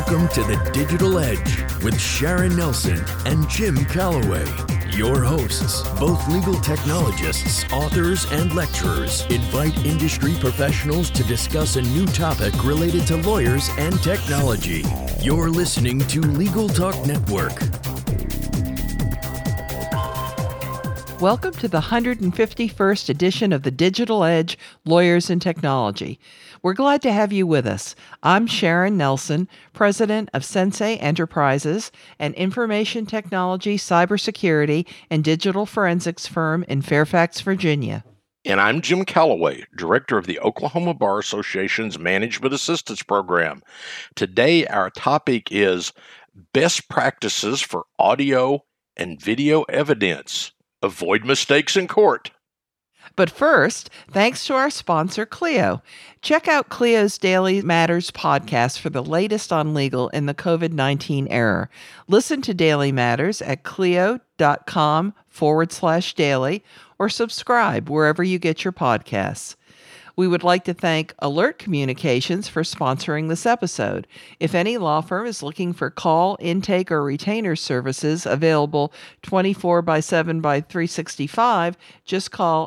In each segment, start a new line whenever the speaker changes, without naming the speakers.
Welcome to the Digital Edge with Sharon Nelson and Jim Calloway. Your hosts, both legal technologists, authors, and lecturers, invite industry professionals to discuss a new topic related to lawyers and technology. You're listening to Legal Talk Network.
Welcome to the 151st edition of the Digital Edge, Lawyers and Technology. We're glad to have you with us. I'm Sharon Nelson, president of Sensei Enterprises, an information technology, cybersecurity, and digital forensics firm in Fairfax, Virginia.
And I'm Jim Calloway, director of the Oklahoma Bar Association's Management Assistance Program. Today, our topic is best practices for audio and video evidence. Avoid mistakes in court.
But first, thanks to our sponsor, Clio. Check out Clio's Daily Matters podcast for the latest on legal in the COVID-19 era. Listen to Daily Matters at clio.com/daily or subscribe wherever you get your podcasts. We would like to thank Alert Communications for sponsoring this episode. If any law firm is looking for call, intake, or retainer services available 24/7/365, just call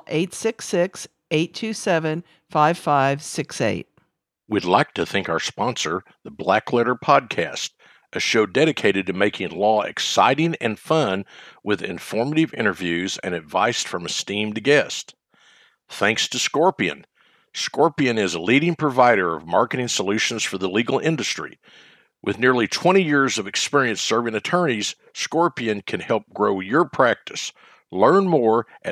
866-827-5568.
We'd like to thank our sponsor, the Black Letter Podcast, a show dedicated to making law exciting and fun with informative interviews and advice from esteemed guests. Thanks to Scorpion. Scorpion is a leading provider of marketing solutions for the legal industry. With nearly 20 years of experience serving attorneys, Scorpion can help grow your practice. Learn more at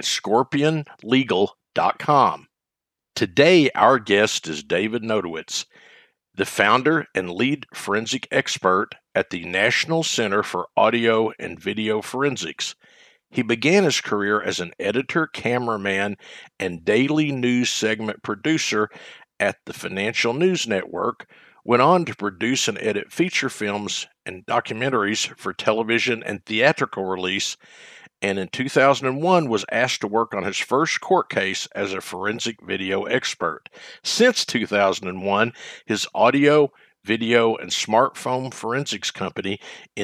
scorpionlegal.com. Today, our guest is David Notowitz, the founder and lead forensic expert at the National Center for Audio and Video Forensics. He began his career as an editor, cameraman, and daily news segment producer at the Financial News Network, went on to produce and edit feature films and documentaries for television and theatrical release, and in 2001 was asked to work on his first court case as a forensic video expert. Since 2001, his audio, video, and smartphone forensics company,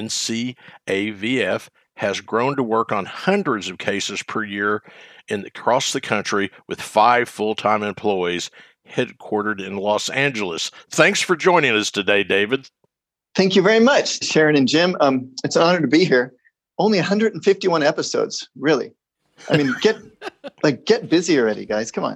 NCAVF, has grown to work on hundreds of cases per year across the country with 5 full-time employees headquartered in Los Angeles. Thanks for joining us today, David.
Thank you very much, Sharon and Jim. It's an honor to be here. Only 151 episodes, really. I mean, get busy already, guys. Come on.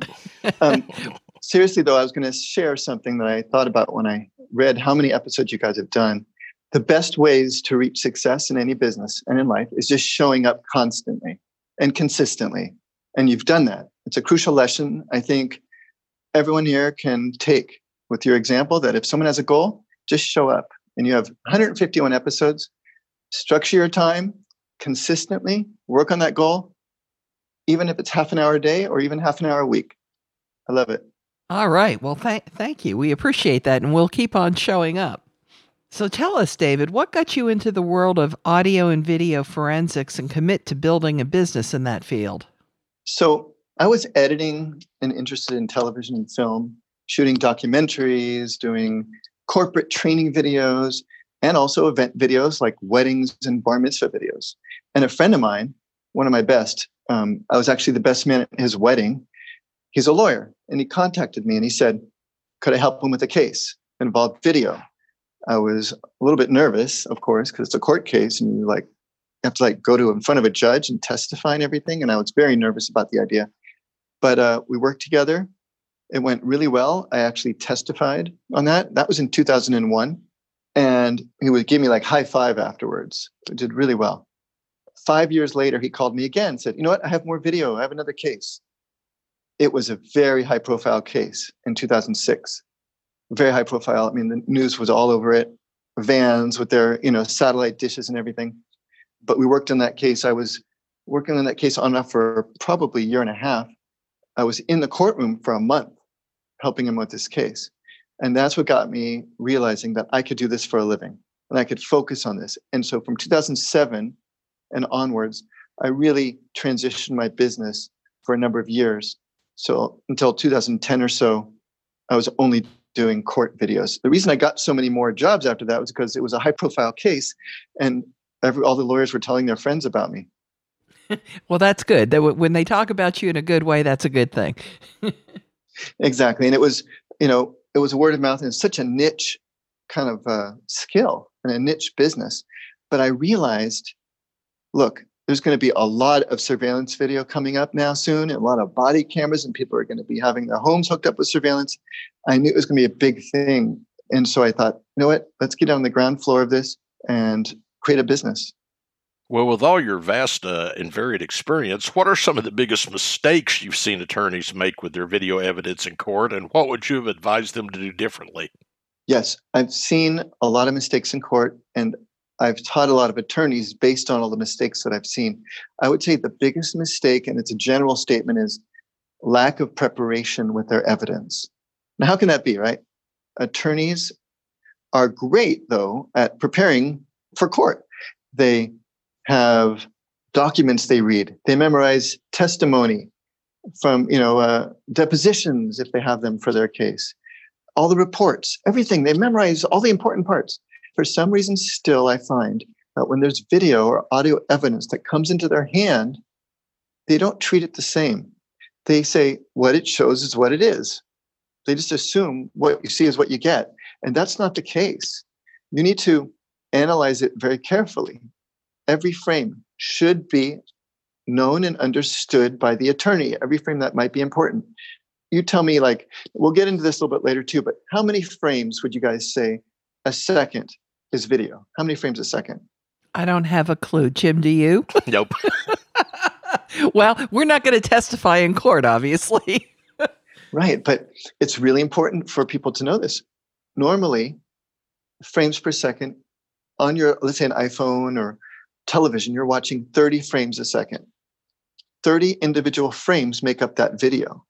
Seriously, though, I was going to share something that I thought about when I read how many episodes you guys have done. The best ways to reach success in any business and in life is just showing up constantly and consistently. And you've done that. It's a crucial lesson I think everyone here can take with your example that if someone has a goal, just show up. And you have 151 episodes. Structure your time consistently, work on that goal, even if it's half an hour a day or even half an hour a week. I love it.
All right. Well, thank you. We appreciate that, and we'll keep on showing up. So tell us, David, what got you into the world of audio and video forensics and commit to building a business in that field?
So I was editing and interested in television and film, shooting documentaries, doing corporate training videos, and also event videos like weddings and bar mitzvah videos. And a friend of mine, one of my best, I was actually the best man at his wedding. He's a lawyer, and he contacted me and he said, could I help him with a case that involved video? I was a little bit nervous, of course, because it's a court case and you have to go to in front of a judge and testify and everything. And I was very nervous about the idea. But we worked together. It went really well. I actually testified on that. That was in 2001. And he would give me high five afterwards. It did really well. 5 years later, he called me again and said, you know what? I have more video. I have another case. It was a very high profile case in 2006. Very high profile. I mean, the news was all over it. Vans with their, satellite dishes and everything. But we worked on that case. I was working on that case on and off for probably a year and a half. I was in the courtroom for a month helping him with this case. And that's what got me realizing that I could do this for a living and I could focus on this. And so from 2007 and onwards, I really transitioned my business for a number of years. So until 2010 or so, I was only doing court videos. The reason I got so many more jobs after that was because it was a high profile case and all the lawyers were telling their friends about me.
Well, that's good. When they talk about you in a good way, that's a good thing.
Exactly. And it was a word of mouth, and it's such a niche kind of skill and a niche business. But I realized, look, there's going to be a lot of surveillance video coming up now soon, and a lot of body cameras, and people are going to be having their homes hooked up with surveillance. I knew it was going to be a big thing. And so I thought, you know what, let's get on the ground floor of this and create a business.
Well, with all your vast and varied experience, what are some of the biggest mistakes you've seen attorneys make with their video evidence in court, and what would you have advised them to do differently?
Yes, I've seen a lot of mistakes in court, and I've taught a lot of attorneys based on all the mistakes that I've seen. I would say the biggest mistake, and it's a general statement, is lack of preparation with their evidence. Now, how can that be, right? Attorneys are great, though, at preparing for court. They have documents they read. They memorize testimony from, depositions if they have them for their case. All the reports, everything. They memorize all the important parts. For some reason, still, I find that when there's video or audio evidence that comes into their hand, they don't treat it the same. They say what it shows is what it is. They just assume what you see is what you get. And that's not the case. You need to analyze it very carefully. Every frame should be known and understood by the attorney, every frame that might be important. You tell me, we'll get into this a little bit later too, but how many frames would you guys say a second is video? How many frames a second?
I don't have a clue. Jim, do you?
Nope.
Well, we're not going to testify in court, obviously.
Right, but it's really important for people to know this. Normally, frames per second on your, let's say an iPhone or television, you're watching 30 frames a second. 30 individual frames make up that video.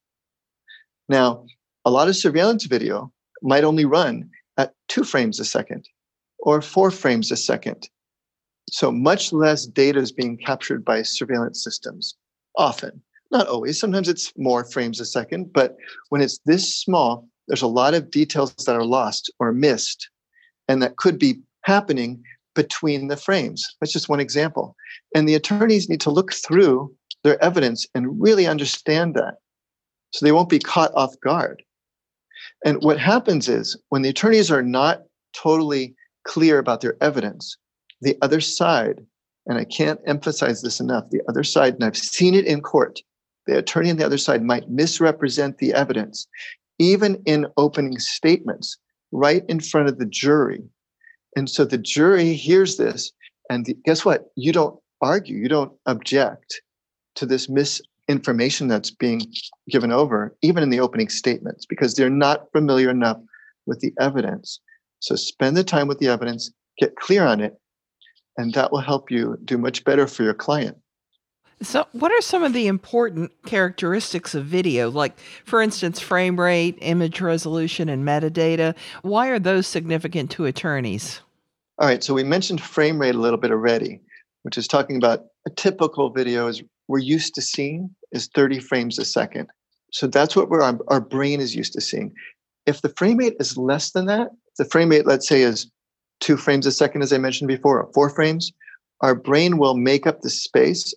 Now, a lot of surveillance video might only run at 2 frames a second or 4 frames a second. So much less data is being captured by surveillance systems. Often, not always. Sometimes it's more frames a second, but when it's this small, there's a lot of details that are lost or missed, and that could be happening between the frames. That's just one example. And the attorneys need to look through their evidence and really understand that, so they won't be caught off guard. And what happens is when the attorneys are not totally clear about their evidence, the other side, and I can't emphasize this enough, the other side, and I've seen it in court, the attorney on the other side might misrepresent the evidence, even in opening statements, right in front of the jury. And so the jury hears this, and guess what? You don't argue, you don't object to this misinformation that's being given over, even in the opening statements, because they're not familiar enough with the evidence. So spend the time with the evidence, get clear on it, and that will help you do much better for your client.
So what are some of the important characteristics of video? Like, for instance, frame rate, image resolution, and metadata. Why are those significant to attorneys?
All right, so we mentioned frame rate a little bit already, which is talking about a typical video is we're used to seeing is 30 frames a second. So that's what our brain is used to seeing. If the frame rate is less than that, the frame rate, let's say, is 2 frames a second, as I mentioned before, or 4 frames, our brain will make up the space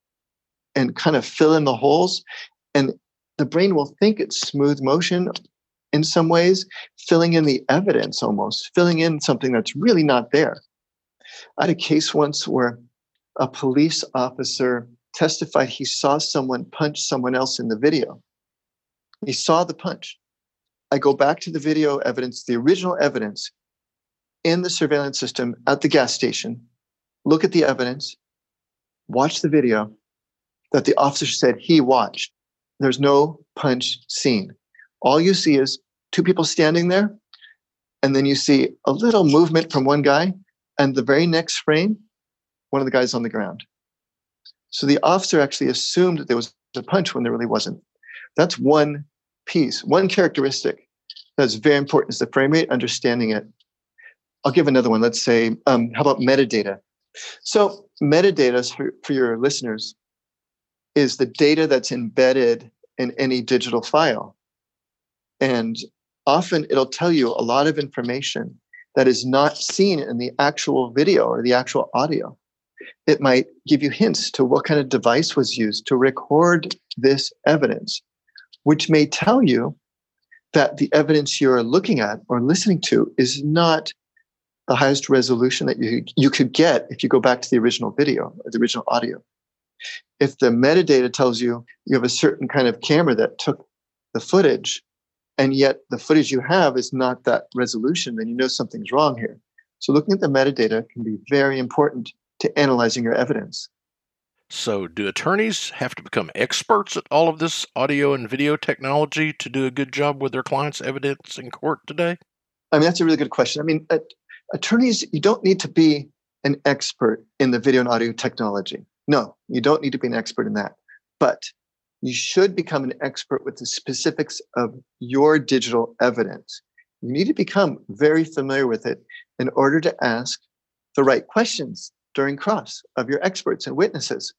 and kind of fill in the holes. And the brain will think it's smooth motion in some ways, filling in the evidence almost, filling in something that's really not there. I had a case once where a police officer testified he saw someone punch someone else in the video. He saw the punch. I go back to the video evidence, the original evidence in the surveillance system at the gas station, look at the evidence, watch the video that the officer said he watched. There's no punch scene. All you see is 2 people standing there, and then you see a little movement from one guy, and the very next frame, one of the guys on the ground. So the officer actually assumed that there was a punch when there really wasn't. That's one piece, one characteristic that's very important is the frame rate, understanding it. I'll give another one. Let's say, how about metadata? So metadata, for your listeners, is the data that's embedded in any digital file. And often it'll tell you a lot of information that is not seen in the actual video or the actual audio. It might give you hints to what kind of device was used to record this evidence, which may tell you that the evidence you're looking at or listening to is not the highest resolution that you could get if you go back to the original video or the original audio. If the metadata tells you you have a certain kind of camera that took the footage, and yet the footage you have is not that resolution, then you know something's wrong here. So looking at the metadata can be very important to analyzing your evidence.
So do attorneys have to become experts at all of this audio and video technology to do a good job with their clients' evidence in court today?
I mean, that's a really good question. I mean, attorneys, you don't need to be an expert in the video and audio technology. No, you don't need to be an expert in that. But you should become an expert with the specifics of your digital evidence. You need to become very familiar with it in order to ask the right questions during cross of your experts and witnesses.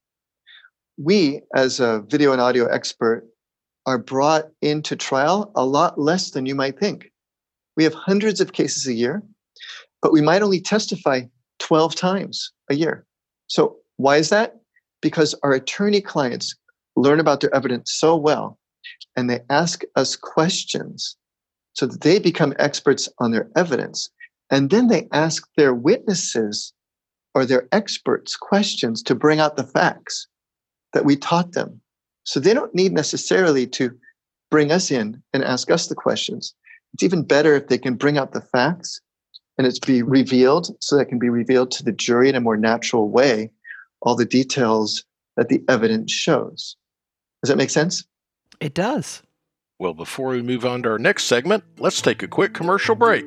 We, as a video and audio expert, are brought into trial a lot less than you might think. We have hundreds of cases a year, but we might only testify 12 times a year. So why is that? Because our attorney clients learn about their evidence so well, and they ask us questions so that they become experts on their evidence. And then they ask their witnesses or their experts questions to bring out the facts that we taught them. So they don't need necessarily to bring us in and ask us the questions. It's even better if they can bring out the facts and it's be revealed so that it can be revealed to the jury in a more natural way, all the details that the evidence shows. Does that make sense?
It does.
Well, before we move on to our next segment, let's take a quick commercial break.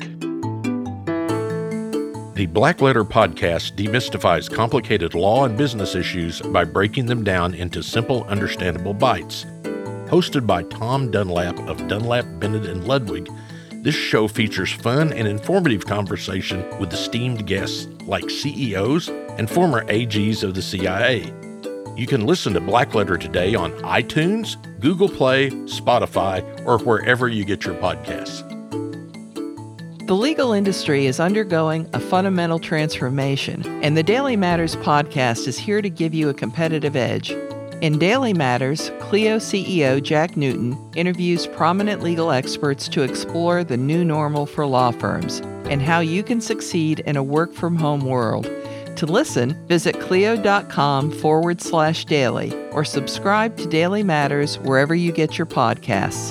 The Black Letter Podcast demystifies complicated law and business issues by breaking them down into simple, understandable bites. Hosted by Tom Dunlap of Dunlap, Bennett & Ludwig, this show features fun and informative conversation with esteemed guests like CEOs and former AGs of the CIA. You can listen to Black Letter today on iTunes, Google Play, Spotify, or wherever you get your podcasts.
The legal industry is undergoing a fundamental transformation, and the Daily Matters podcast is here to give you a competitive edge. In Daily Matters, Clio CEO Jack Newton interviews prominent legal experts to explore the new normal for law firms and how you can succeed in a work-from-home world. To listen, visit clio.com/daily or subscribe to Daily Matters wherever you get your podcasts.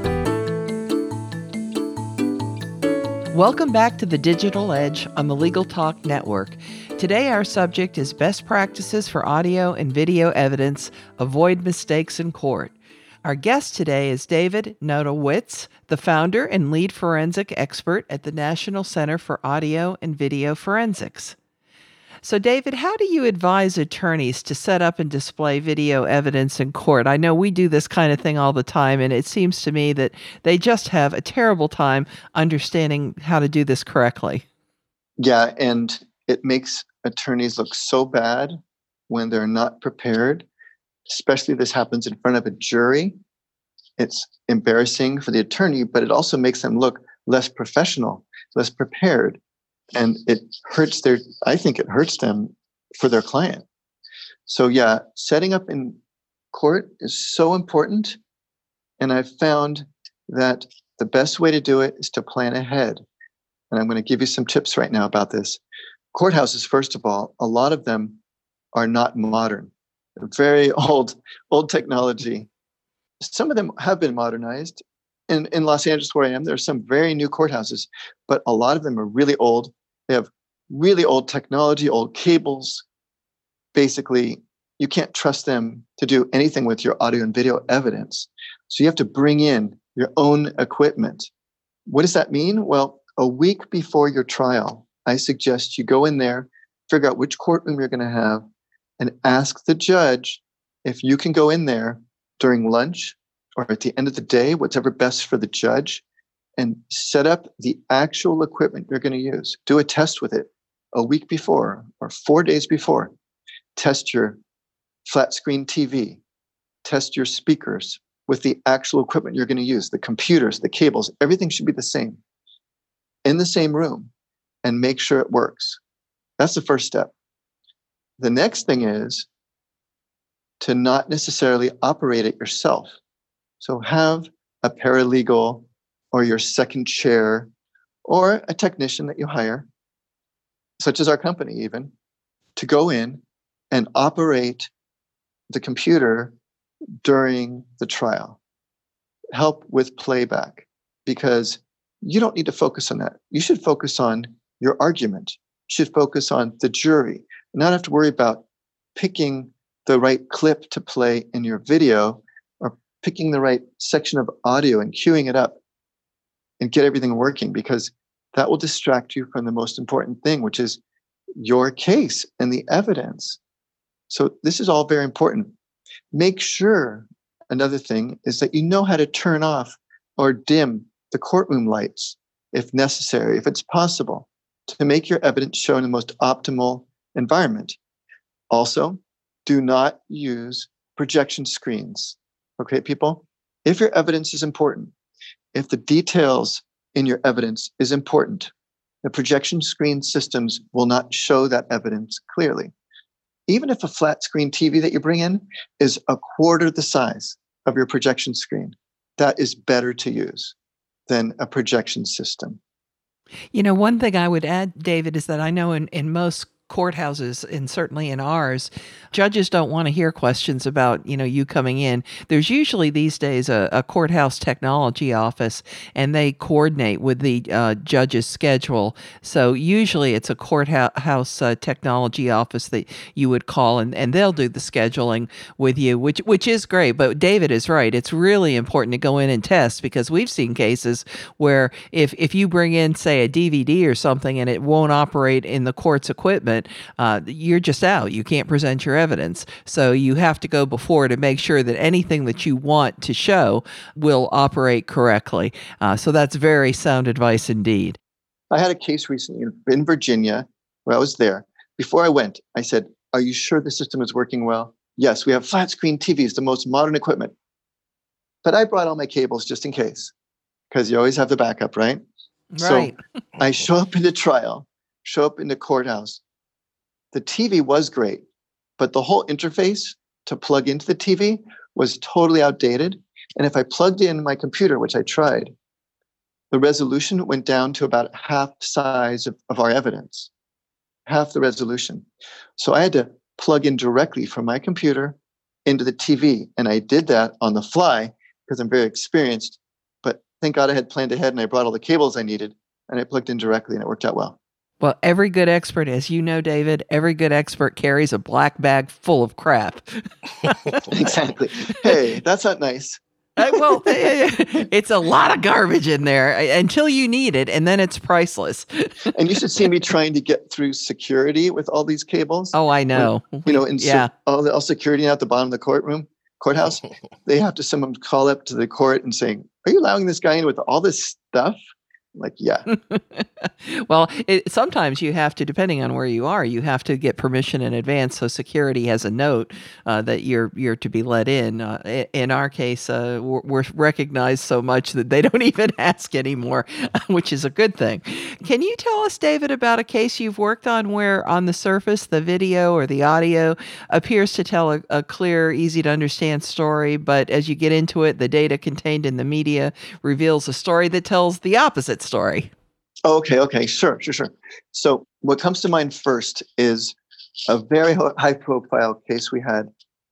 Welcome back to the Digital Edge on the Legal Talk Network. Today our subject is best practices for audio and video evidence. Avoid mistakes in court. Our guest today is David Notowitz, the founder and lead forensic expert at the National Center for Audio and Video Forensics. So, David, how do you advise attorneys to set up and display video evidence in court? I know we do this kind of thing all the time, and it seems to me that they just have a terrible time understanding how to do this correctly.
Yeah, and it makes attorneys look so bad when they're not prepared, especially if this happens in front of a jury. It's embarrassing for the attorney, but it also makes them look less professional, less prepared. And it hurts I think it hurts them for their client. So yeah, setting up in court is so important. And I've found that the best way to do it is to plan ahead. And I'm going to give you some tips right now about this. Courthouses, first of all, a lot of them are not modern. They're very old technology. Some of them have been modernized. In Los Angeles, where I am, there are some very new courthouses, but a lot of them are really old. They have really old technology, old cables. Basically, you can't trust them to do anything with your audio and video evidence. So you have to bring in your own equipment. What does that mean? Well, a week before your trial, I suggest you go in there, figure out which courtroom you're going to have, and ask the judge if you can go in there during lunch or at the end of the day, whatever best for the judge, and set up the actual equipment you're going to use. Do a test with it a week before or 4 days before. Test your flat screen TV. Test your speakers with the actual equipment you're going to use, the computers, the cables, everything should be the same in the same room, and make sure it works. That's the first step. The next thing is to not necessarily operate it yourself. So have a paralegal or your second chair or a technician that you hire, such as our company even, to go in and operate the computer during the trial. Help with playback, because you don't need to focus on that. You should focus on your argument. You should focus on the jury, not have to worry about picking the right clip to play in your video or picking the right section of audio and queuing it up and get everything working, because that will distract you from the most important thing, which is your case and the evidence. So this is all very important. Make sure, another thing is that you know how to turn off or dim the courtroom lights if necessary, if it's possible, to make your evidence show in the most optimal environment. Also, do not use projection screens. Okay, people? If your evidence is important, if the details in your evidence is important, the projection screen systems will not show that evidence clearly. Even if a flat screen TV that you bring in is a quarter the size of your projection screen, that is better to use than a projection system.
One thing I would add, David, is that I know in most courthouses, and certainly in ours, judges don't want to hear questions about, you coming in. There's usually these days a courthouse technology office, and they coordinate with the judge's schedule. So usually it's a courthouse technology office that you would call, and they'll do the scheduling with you, which is great. But David is right. It's really important to go in and test, because we've seen cases where if you bring in, say, a DVD or something and it won't operate in the court's equipment, you're just out. You can't present your evidence. So you have to go before to make sure that anything that you want to show will operate correctly. So that's very sound advice indeed.
I had a case recently in Virginia where I was there. Before I went, I said, "Are you sure the system is working well?" "Yes, we have flat screen TVs, the most modern equipment." But I brought all my cables just in case, because you always have the backup, right?
Right.
So I show up in the trial, show up in the courthouse. The TV was great, but the whole interface to plug into the TV was totally outdated. And if I plugged in my computer, which I tried, the resolution went down to about half the size of our evidence, half the resolution. So I had to plug in directly from my computer into the TV. And I did that on the fly because I'm very experienced. But thank God I had planned ahead, and I brought all the cables I needed, and I plugged in directly, and it worked out well.
Well, every good expert, as you know, David, every good expert carries a black bag full of crap.
Exactly. Hey, that's not nice.
Well, it's a lot of garbage in there until you need it, and then it's priceless.
And you should see me trying to get through security with all these cables.
Oh, I know.
All security at the bottom of the courthouse, they have to someone call up to the court and saying, "Are you allowing this guy in with all this stuff?" Like, yeah.
Well, sometimes you have to, depending on where you are, you have to get permission in advance. So security has a note that you're to be let in. In our case, we're recognized so much that they don't even ask anymore, which is a good thing. Can you tell us, David, about a case you've worked on where on the surface, the video or the audio appears to tell a clear, easy to understand story, but as you get into it, the data contained in the media reveals a story that tells the opposite story?
Okay. Sure. So what comes to mind first is a very high profile case we had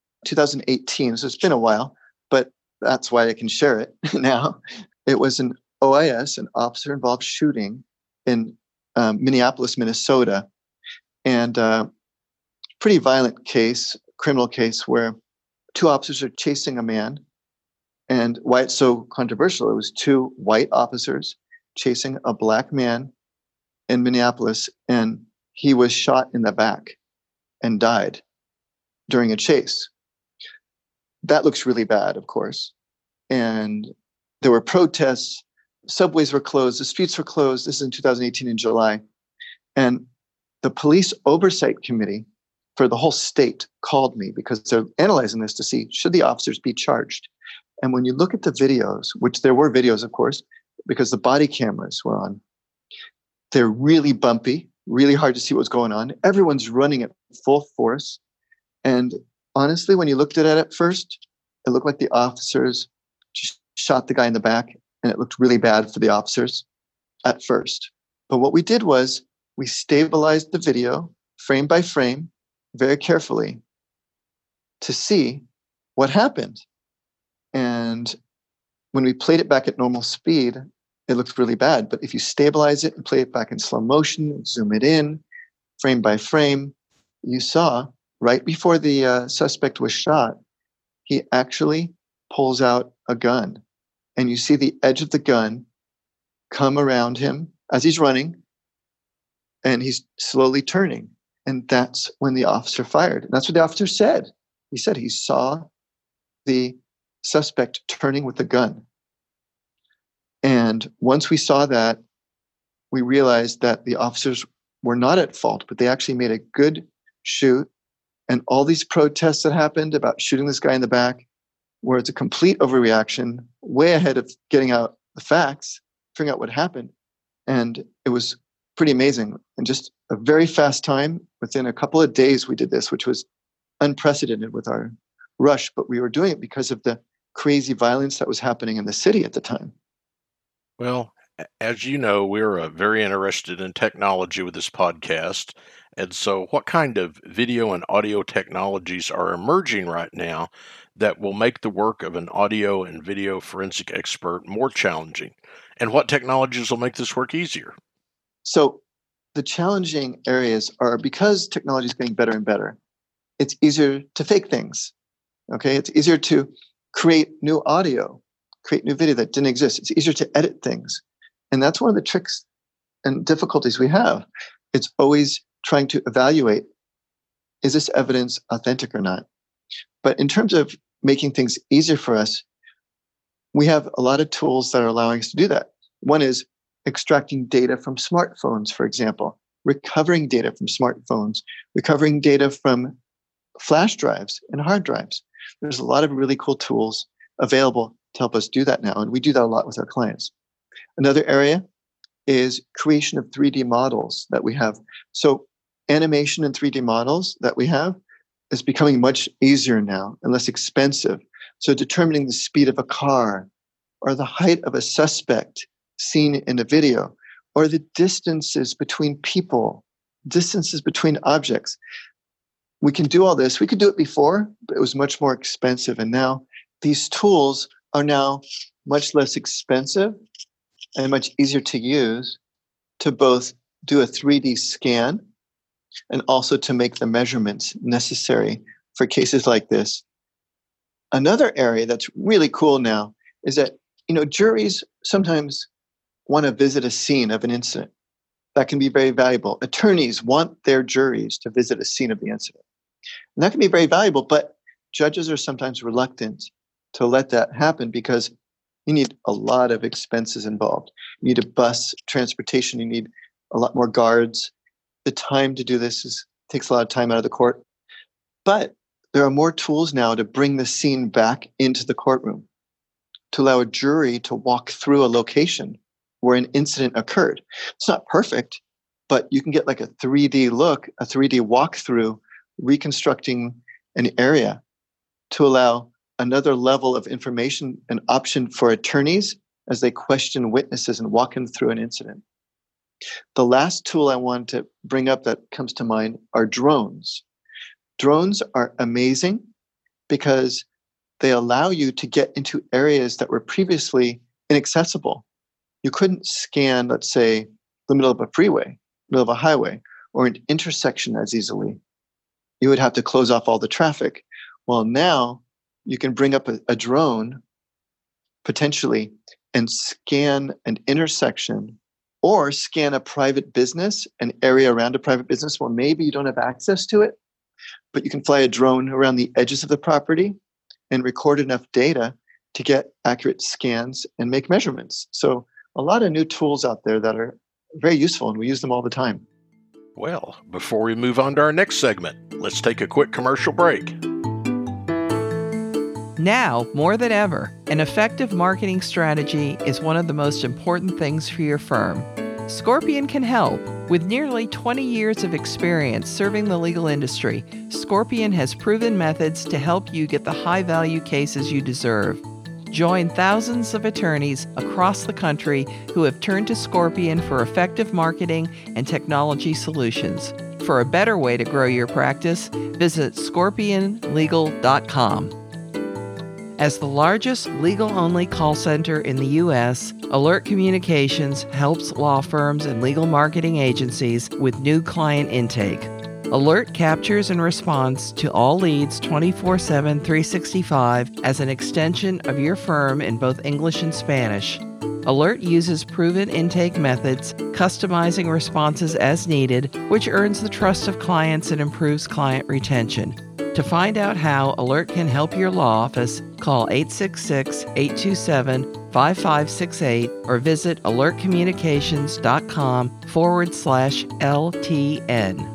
2018. So it's been a while, but that's why I can share it now. It was an OIS, an officer involved shooting in Minneapolis, Minnesota. And pretty violent case, criminal case, where two officers are chasing a man. And why it's so controversial, it was two white officers chasing a black man in Minneapolis, and he was shot in the back and died during a chase. That looks really bad, of course. And there were protests, subways were closed, the streets were closed. This is in 2018 in July. And the police oversight committee for the whole state called me because they're analyzing this to see, should the officers be charged? And when you look at the videos, which there were videos, of course, because the body cameras were on, they're really bumpy, really hard to see what's going on. Everyone's running at full force. And honestly, when you looked at it at first, it looked like the officers just shot the guy in the back, and it looked really bad for the officers at first. But what we did was we stabilized the video frame by frame very carefully to see what happened. And when we played it back at normal speed, it looked really bad. But if you stabilize it and play it back in slow motion, zoom it in, frame by frame, you saw right before the suspect was shot, he actually pulls out a gun. And you see the edge of the gun come around him as he's running, and he's slowly turning. And that's when the officer fired. And that's what the officer said. He said he saw the suspect turning with the gun. And once we saw that, we realized that the officers were not at fault, but they actually made a good shoot. And all these protests that happened about shooting this guy in the back, where it's a complete overreaction, way ahead of getting out the facts, figuring out what happened. And it was pretty amazing. And just a very fast time, within a couple of days we did this, which was unprecedented with our rush, but we were doing it because of the crazy violence that was happening in the city at the time.
Well, as you know, we're very interested in technology with this podcast. And so what kind of video and audio technologies are emerging right now that will make the work of an audio and video forensic expert more challenging? And what technologies will make this work easier?
So the challenging areas are, because technology is getting better and better, it's easier to fake things. Okay, it's easier to create new audio, create new video that didn't exist. It's easier to edit things. And that's one of the tricks and difficulties we have. It's always trying to evaluate, is this evidence authentic or not? But in terms of making things easier for us, we have a lot of tools that are allowing us to do that. One is extracting data from smartphones, for example, recovering data from smartphones, recovering data from flash drives and hard drives. There's a lot of really cool tools available to help us do that now. And we do that a lot with our clients. Another area is creation of 3D models that we have. So animation and 3D models that we have is becoming much easier now and less expensive. So determining the speed of a car, or the height of a suspect seen in a video, or the distances between people, distances between objects. We can do all this. We could do it before, but it was much more expensive. And now these tools are now much less expensive and much easier to use to both do a 3D scan and also to make the measurements necessary for cases like this. Another area that's really cool now is that, juries sometimes want to visit a scene of an incident. That can be very valuable. Attorneys want their juries to visit a scene of the incident. And that can be very valuable, but judges are sometimes reluctant to let that happen because you need a lot of expenses involved. You need a bus, transportation, you need a lot more guards. The time to do this takes a lot of time out of the court. But there are more tools now to bring the scene back into the courtroom, to allow a jury to walk through a location where an incident occurred. It's not perfect, but you can get like a 3D look, a 3D walkthrough, reconstructing an area to allow another level of information, an option for attorneys as they question witnesses and walk them through an incident. The last tool I want to bring up that comes to mind are drones. Drones are amazing because they allow you to get into areas that were previously inaccessible. You couldn't scan, let's say, the middle of a freeway, middle of a highway, or an intersection as easily. You would have to close off all the traffic. Well, now you can bring up a drone, potentially, and scan an intersection or scan a private business, an area around a private business where maybe you don't have access to it, but you can fly a drone around the edges of the property and record enough data to get accurate scans and make measurements. So a lot of new tools out there that are very useful, and we use them all the time.
Well, before we move on to our next segment, let's take a quick commercial break.
Now, more than ever, an effective marketing strategy is one of the most important things for your firm. Scorpion can help. With nearly 20 years of experience serving the legal industry, Scorpion has proven methods to help you get the high-value cases you deserve. Join thousands of attorneys across the country who have turned to Scorpion for effective marketing and technology solutions. For a better way to grow your practice, visit scorpionlegal.com. As the largest legal-only call center in the U.S., Alert Communications helps law firms and legal marketing agencies with new client intake. Alert captures and responds to all leads 24/7, 365 as an extension of your firm in both English and Spanish. Alert uses proven intake methods, customizing responses as needed, which earns the trust of clients and improves client retention. To find out how Alert can help your law office, call 866-827-5568 or visit alertcommunications.com/LTN.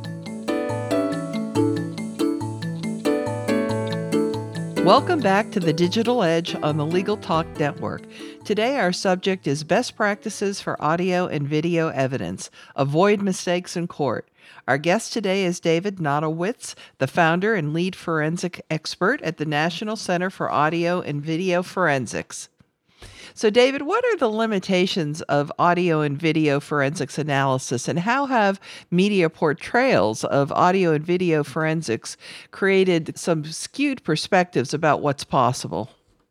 Welcome back to the Digital Edge on the Legal Talk Network. Today our subject is best practices for audio and video evidence. Avoid mistakes in court. Our guest today is David Notowitz, the founder and lead forensic expert at the National Center for Audio and Video Forensics. So, David, what are the limitations of audio and video forensics analysis, and how have media portrayals of audio and video forensics created some skewed perspectives about what's possible?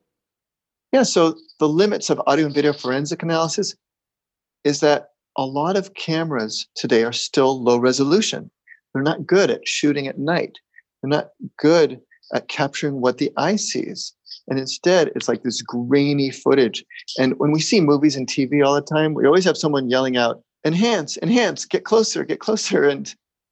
Yeah, so the limits of audio and video forensic analysis is that a lot of cameras today are still low resolution. They're not good at shooting at night. They're not good at capturing what the eye sees. And instead, it's like this grainy footage. And when we see movies and TV all the time, we always have someone yelling out, enhance, enhance, get closer, get closer. And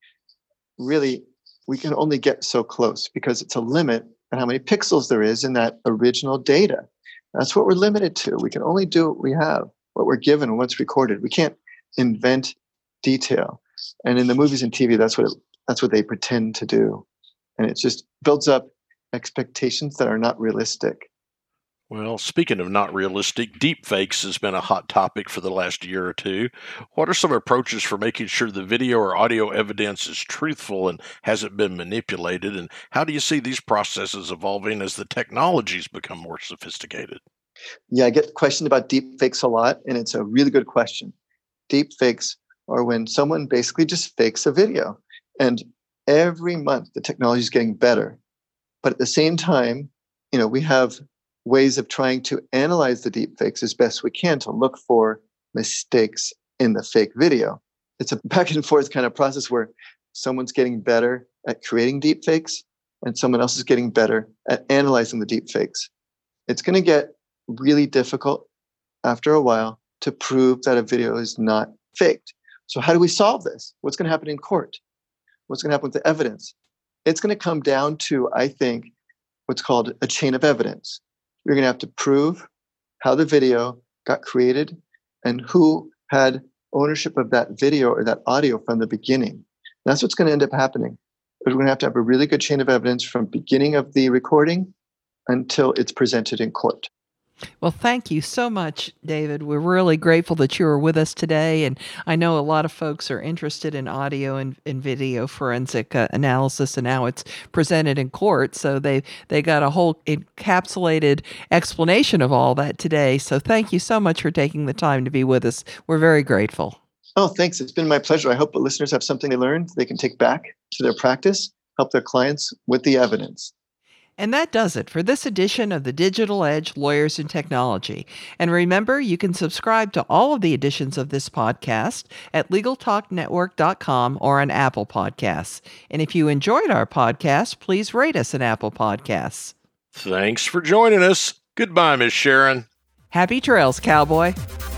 really, we can only get so close because it's a limit on how many pixels there is in that original data. That's what we're limited to. We can only do what we have, what we're given, and what's recorded. We can't invent detail. And in the movies and TV, that's what they pretend to do. And it just builds up expectations that are not realistic.
Well, speaking of not realistic, deepfakes has been a hot topic for the last year or two. What are some approaches for making sure the video or audio evidence is truthful and hasn't been manipulated? And how do you see these processes evolving as the technologies become more sophisticated?
Yeah, I get questioned about deepfakes a lot, and it's a really good question. Deepfakes are when someone basically just fakes a video. And every month, the technology is getting better. But at the same time, we have ways of trying to analyze the deepfakes as best we can to look for mistakes in the fake video. It's a back and forth kind of process where someone's getting better at creating deepfakes and someone else is getting better at analyzing the deepfakes. It's going to get really difficult after a while to prove that a video is not faked. So how do we solve this? What's going to happen in court? What's going to happen with the evidence? It's going to come down to, I think, what's called a chain of evidence. You're going to have to prove how the video got created and who had ownership of that video or that audio from the beginning. That's what's going to end up happening. We're going to have a really good chain of evidence from beginning of the recording until it's presented in court.
Well, thank you so much, David. We're really grateful that you were with us today. And I know a lot of folks are interested in audio and video forensic analysis and how it's presented in court. So they got a whole encapsulated explanation of all that today. So thank you so much for taking the time to be with us. We're very grateful.
Oh, thanks. It's been my pleasure. I hope the listeners have something they learned they can take back to their practice, help their clients with the evidence.
And that does it for this edition of the Digital Edge Lawyers and Technology. And remember, you can subscribe to all of the editions of this podcast at LegalTalkNetwork.com or on Apple Podcasts. And if you enjoyed our podcast, please rate us on Apple Podcasts.
Thanks for joining us. Goodbye, Miss Sharon.
Happy trails, cowboy.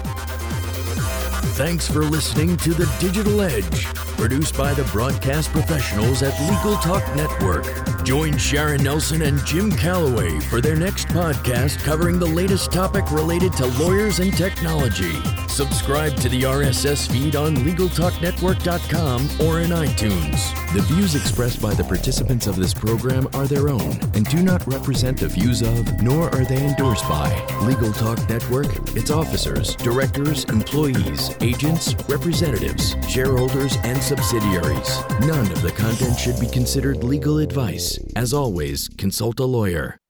Thanks for listening to The Digital Edge, produced by the broadcast professionals at Legal Talk Network. Join Sharon Nelson and Jim Calloway for their next podcast covering the latest topic related to lawyers and technology. Subscribe to the RSS feed on LegalTalkNetwork.com or in iTunes. The views expressed by the participants of this program are their own and do not represent the views of, nor are they endorsed by, Legal Talk Network, its officers, directors, employees, agents, representatives, shareholders, and subsidiaries. None of the content should be considered legal advice. As always, consult a lawyer.